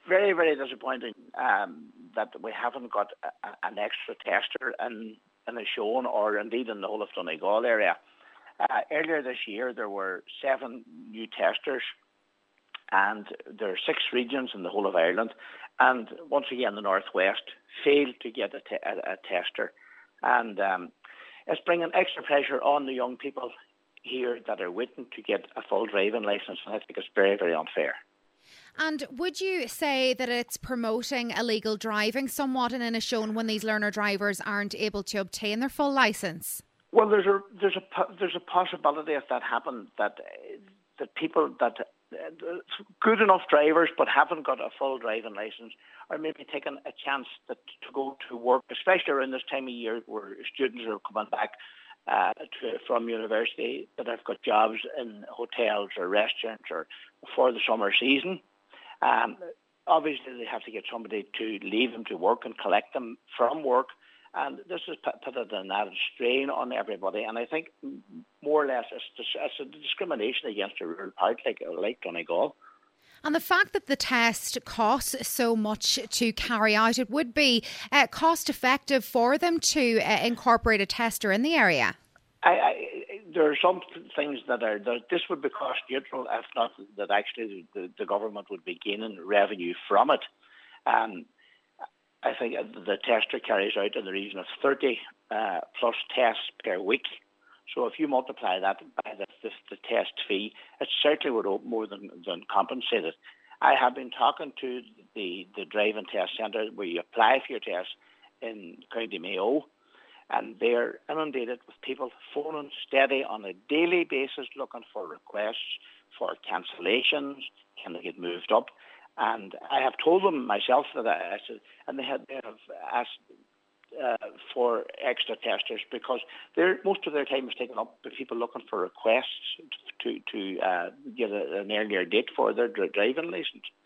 very, very disappointing that we haven't got an extra tester in Ashone or indeed in the whole of Donegal area. Earlier this year, there were 7 new testers, and there are 6 regions in the whole of Ireland. And once again, the Northwest failed to get a tester. And it's bringing extra pressure on the young people here that are waiting to get a full driving licence. And I think it's very, very unfair. And would you say that it's promoting illegal driving somewhat in Inishowen when these learner drivers aren't able to obtain their full licence? Well, there's a possibility if that happened that people that good enough drivers but haven't got a full driving licence are maybe taking a chance to go to work, especially around this time of year where students are coming back from university that have got jobs in hotels or restaurants or for the summer season. Obviously, they have to get somebody to leave them to work and collect them from work. And this has put an added strain on everybody. And I think more or less it's a discrimination against a rural part like Donegal. And the fact that the test costs so much to carry out, it would be cost effective for them to incorporate a tester in the area. There are some things that this would be cost neutral, if not that actually the government would be gaining revenue from it. I think the tester carries out in the region of 30 plus tests per week. So if you multiply that by the test fee, it certainly would more than compensate it. I have been talking to the driving test centre where you apply for your test in County Mayo, and they're inundated with people phoning steady on a daily basis looking for requests for cancellations, can they get moved up. And I have told them myself that they have asked for extra testers because most of their time is taken up by people looking for requests to get an earlier date for their driving licence.